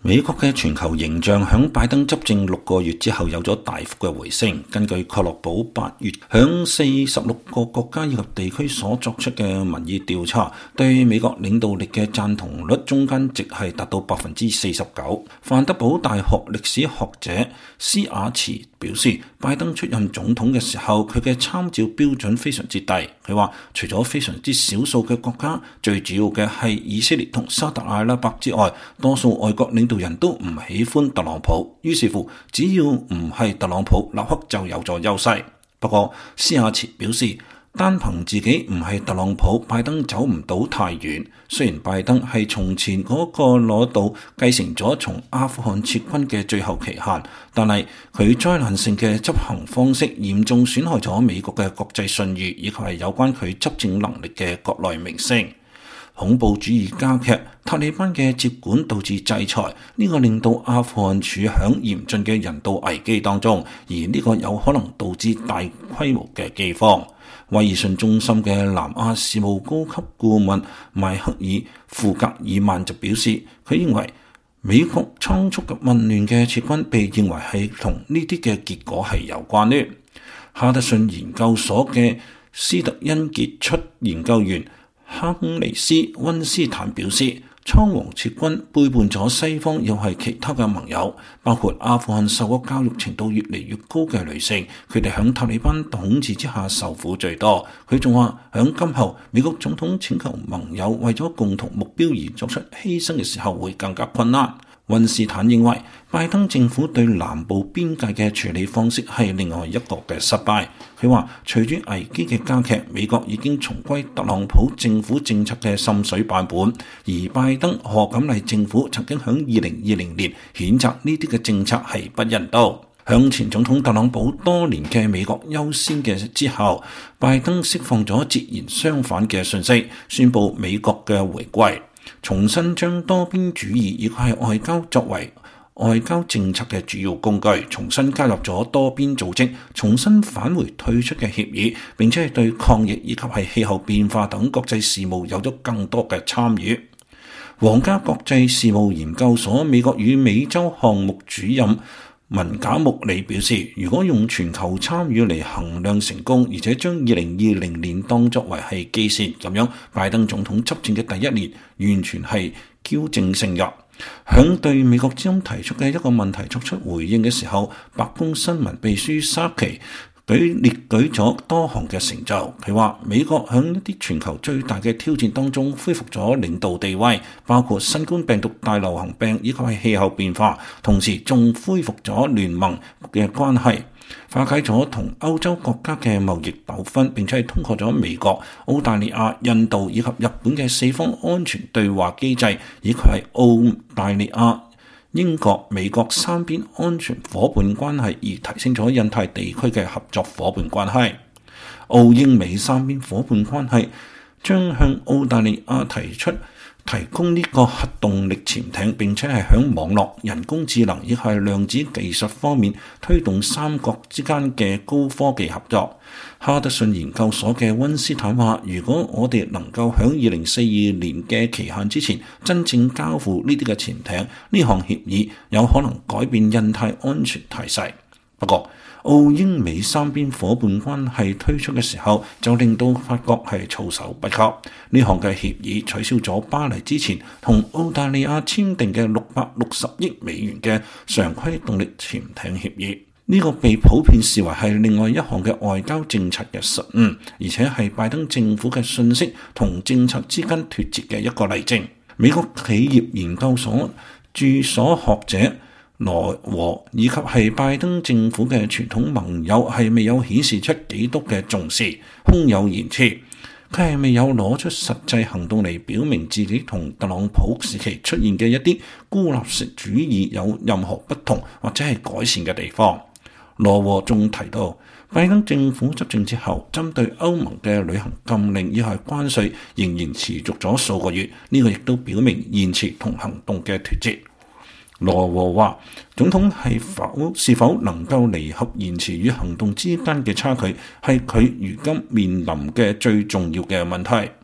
美國嘅全球形象響拜登執政6個月之後有咗大幅嘅回升。根據蓋洛普8月響46個國家以及地區所作出嘅民意調查，對美國領導力嘅贊同率中間值係達到49%。范德堡大學歷史學者施瓦茨表示，拜登出任總統嘅時候，佢嘅參照標準非常之低。佢話，除咗非常之少數嘅國家，最主要嘅係以色列同沙特阿拉伯之外，多數外國領導人都唔喜歡特朗普。於是乎，只要唔係特朗普，立刻就有咗優勢。不過，施瓦茨表示，單憑自己唔係特朗普，拜登走唔到太遠。雖然拜登係從前嗰個攞到繼承咗從阿富汗撤軍嘅最後期限，但係佢災難性嘅執行方式嚴重損害咗美國嘅國際信譽，以及係有關佢執政能力嘅國內名聲。恐怖主義加劇，塔利班嘅接管導致制裁，呢個令到阿富汗處響嚴峻嘅人道危機當中，而呢個有可能導致大規模嘅饑荒。威爾遜中心嘅南亞事務高級顧問邁克爾·庫格爾曼就表示，佢認為美國倉促嘅混亂嘅撤軍被認為係同呢啲嘅結果係有關嘅。哈德遜研究所嘅斯特恩傑出研究員亨尼斯·溫斯坦表示，倉皇撤軍背叛咗西方，又係其他嘅盟友，包括阿富汗受過教育程度越嚟越高嘅女性，佢哋響塔利班統治之下受苦最多。佢仲話，響今後美國總統請求盟友為咗共同目標而作出犧牲嘅時候會更加困難。溫斯坦認為，拜登政府對南部邊界嘅處理方式係另外一個嘅失敗。佢話，隨住危機嘅加劇，美國已經重歸特朗普政府政策嘅滲水版本，而拜登賀錦麗政府曾經喺2020年譴責呢啲嘅政策係不人道。向前總統特朗普多年嘅美國優先嘅之後，拜登釋放咗截然相反嘅訊息，宣布美國嘅回歸，重新將多邊主義以及係外交作為外交政策嘅主要工具，重新加入咗多邊組織，重新返回退出嘅協議，並且係對抗疫以及係氣候變化等國際事務有咗更多嘅參與。皇家國際事務研究所美國與美洲項目主任文賈穆里表示，如果用全球參與嚟衡量成功，而且將2020年當作為係基線，咁樣拜登總統執政嘅第一年完全係矯正勝入。響對美國之音提出嘅一個問題作出回應嘅時候，白宮新聞秘書沙奇列舉咗多項嘅成就。佢話美國響一啲全球最大嘅挑戰當中恢復咗領導地位，包括新冠病毒大流行病以及係氣候變化，同時仲恢復咗聯盟嘅關係，化解咗同歐洲國家嘅貿易糾紛，並且係通過咗美國、澳大利亞、印度以及日本嘅4方安全對話機制，以及係澳大利亞、英國、美國3邊安全夥伴關係，而提升咗印太地區嘅合作夥伴關係。澳英美3邊夥伴關係將向澳大利亞提供呢個核動力潛艇，並且係響網絡、人工智能以及係量子技術方面推動三國之間嘅高科技合作。哈德遜研究所嘅溫斯坦話，如果我哋能夠響2042年嘅期限之前真正交付呢啲嘅潛艇，呢項協議有可能改變印太安全態勢。不過，澳英美3邊夥伴關係推出嘅時候，就令到法國係措手不及。呢項嘅協議取消咗巴黎之前同澳大利亞簽訂嘅660億美元嘅常規動力潛艇協議。呢個被普遍視為係另外一項嘅外交政策嘅失誤，而且係拜登政府嘅信息同政策之間脫節嘅一個例證。美國企業研究所駐所學者羅和以及係拜登政府嘅傳統盟友係未有顯示出幾多嘅重視，空有言辭。佢係未有攞出實際行動嚟表明自己同特朗普時期出現嘅一啲孤立式主義有任何不同或者係改善嘅地方。羅和仲提到，拜登政府執政之後，針對歐盟嘅旅行禁令以及關稅仍然持續咗數個月，呢個亦都表明言辭同行動嘅脫節。羅和話，總統是否能夠彌合言辭與行動之間嘅差距，係佢如今面臨嘅最重要嘅問題。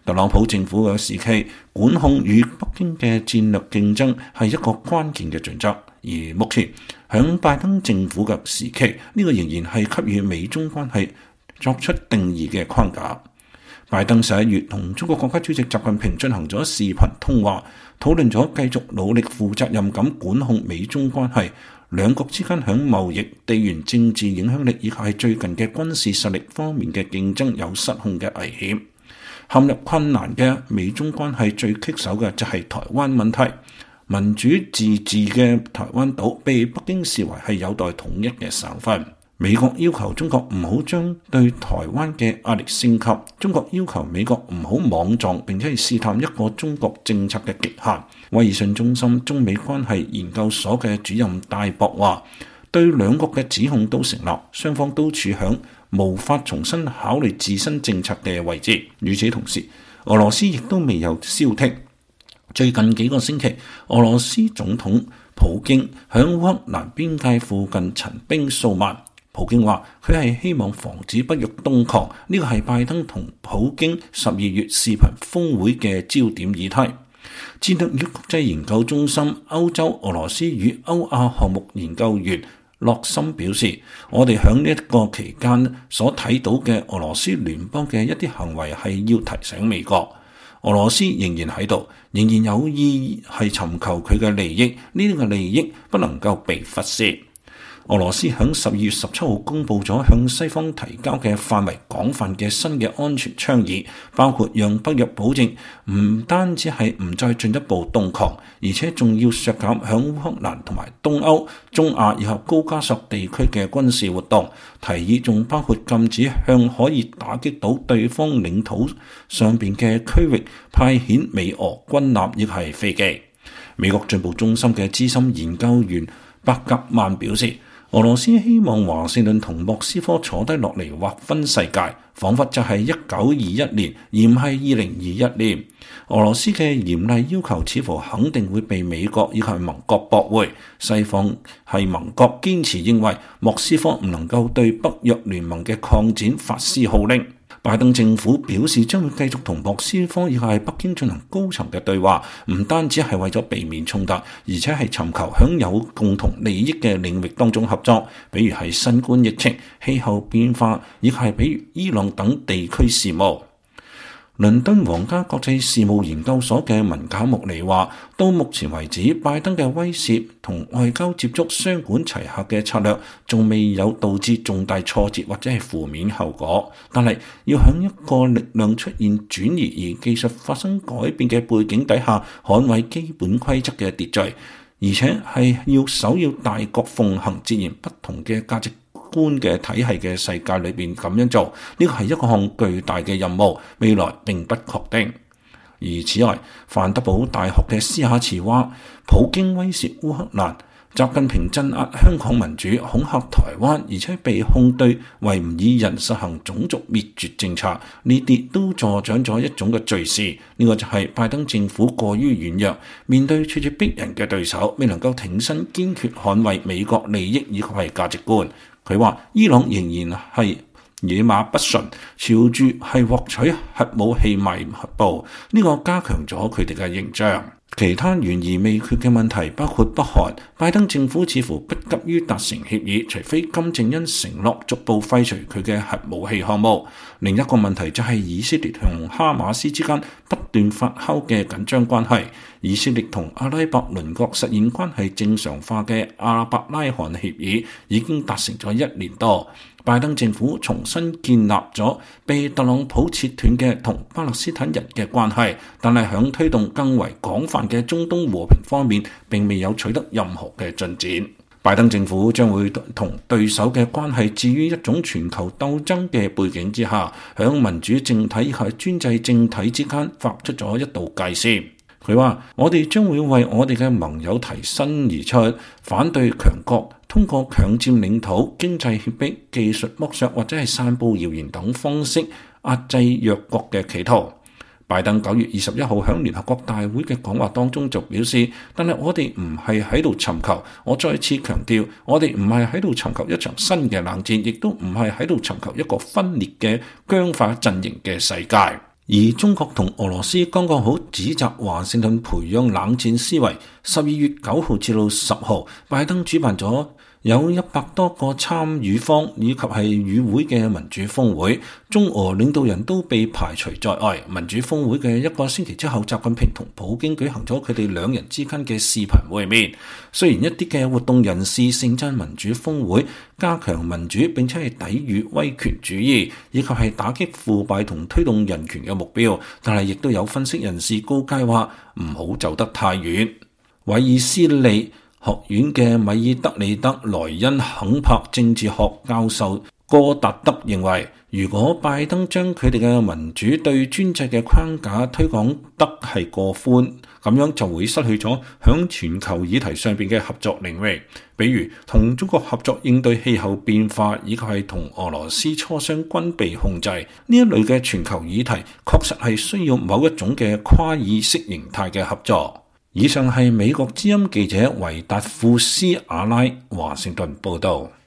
特朗普政府嘅時期，管控與北京嘅戰略競爭係一個關鍵嘅準則。而目前響拜登政府嘅時期，呢個仍然係給予美中關係作出定義嘅框架。拜登11月同中國國家主席習近平進行咗視頻通話，討論咗繼續努力負責任咁管控美中關係，兩國之間響貿易、地緣政治影響力以及係最近嘅軍事實力方面嘅競爭有失控嘅危險。陷入困難嘅美中關係最棘手嘅就係台灣問題。民主自治嘅台灣島被北京視為係有待統一嘅省份。美國要求中國唔好將對台灣嘅壓力升級，中國要求美國唔好莽撞並且係試探一個中國政策嘅極限。威爾遜中心中美關係研究所嘅主任戴博話，對兩國嘅指控都成立，雙方都處響無法重新考慮自身政策嘅位置。與此同時，俄羅斯亦都未有消停。最近幾個星期，俄羅斯總統普京響烏克蘭邊界附近陳兵數萬。普京話佢係希望防止北約東擴，呢個係拜登同普京12月視頻峰會嘅焦點議題。戰略與國際研究中心歐洲、俄羅斯與歐亞項目研究員洛森表示，我哋響呢一個期間所睇到嘅俄羅斯聯邦嘅一啲行為係要提醒美國，俄羅斯仍然喺度，仍然有意係尋求佢嘅利益，呢啲嘅利益不能夠被忽視。俄羅斯喺12月17號公佈咗向西方提交嘅範圍廣泛嘅新嘅安全倡議，包括讓北約保證唔單止係唔再進一步東擴，而且仲要削減響烏克蘭同埋東歐、中亞以及高加索地區嘅軍事活動。提議仲包括禁止向可以打擊到對方領土上邊嘅區域派遣美俄軍艦亦係飛機。美國進步中心嘅資深研究員伯格曼表示，俄羅斯希望華盛頓同莫斯科坐低落嚟劃分世界，彷彿就係1921年，而唔係2021年。俄羅斯嘅嚴厲要求似乎肯定會被美國以及盟國駁回。西方係盟國堅持認為莫斯科唔能夠對北約聯盟嘅擴展發施號令。拜登政府表示將會繼續同莫斯科以及北京進行高層嘅對話，唔單止係為咗避免衝突，而且係尋求享有共同利益嘅領域當中合作，比如係新冠疫情、氣候變化，以及係比如伊朗等地區事務。倫敦皇家國際事務研究所嘅文賈穆尼話，到目前為止，拜登嘅威懾同外交接觸雙管齊下嘅策略，仲未有導致重大挫折或者係負面後果。但係要喺一個力量出現轉移而技術發生改變嘅背景底下，捍衛基本規則嘅秩序，而且係要首要大國奉行截然不同嘅價值觀嘅體系嘅世界裏邊咁樣做，呢個係一項巨大嘅任務，未來並不確定。而此外，范德堡大學嘅斯亞茨話，普京威懾烏克蘭，習近平鎮壓香港民主，恐嚇台灣，而且被控對維吾爾人實行種族滅絕政策，呢啲都助長咗一種嘅敘事。呢個就係拜登政府過於軟弱，面對處處逼人嘅對手，未能夠挺身堅決捍衛美國利益以及係價值觀。佢話伊朗仍然係野馬不順，朝住係獲取核武器邁步，呢個加強咗佢哋嘅形象。其他懸而未決嘅問題包括北韓，拜登政府似乎不急於達成協議，除非金正恩承諾逐步廢除佢嘅核武器項目。另一個問題就係以色列同哈馬斯之間不斷發酵嘅緊張關係。以色列同阿拉伯鄰國實現關係正常化嘅阿伯拉罕協議已經達成咗1年多。拜登政府重新建立咗被特朗普切斷嘅同巴勒斯坦人嘅關係，但係響推動更為廣泛嘅中東和平方面並未有取得任何嘅進展。拜登政府將會同對手嘅關係置於一種全球鬥爭嘅背景之下，響民主政體以及專制政體之間畫出咗一道界線。佢話：我哋將會為我哋嘅盟友提身而出，反對強國通過強佔領土、經濟脅迫、技術剝削或者係散佈謠言等方式壓制弱國嘅企圖。拜登9月21號喺聯合國大會嘅講話當中就表示，但係我哋唔係喺度尋求，我再次強調，我哋唔係喺度尋求一場新嘅冷戰，亦都唔係喺度尋求一個分裂嘅僵化陣營嘅世界。 而中國同俄羅斯剛剛好指責華盛頓培養冷戰思維。12月9號至到10號，拜登主辦咗有100多個參與方以及係與會嘅民主峰會，中俄領導人都被排除在外。民主峰會嘅1個星期之後，習近平同普京舉行咗佢哋兩人之間嘅視頻會面。雖然一啲嘅活動人士盛讚民主峰會加強民主，並且係抵禦威權主義，以及係打擊腐敗同推動人權嘅目標，但係亦都有分析人士告誡話唔好走得太遠。韋爾斯利學院嘅米爾德里德萊恩肯柏政治學教授戈達德認為，如果拜登將佢哋嘅民主對專制嘅框架推廣得係過寬，咁樣就會失去咗響全球議題上邊嘅合作領域，比如同中國合作應對氣候變化，以及係同俄羅斯磋商軍備控制呢一類嘅全球議題，確實係需要某一種嘅跨意識形態嘅合作。以上係美國之音記者維達庫斯阿拉華盛頓報道。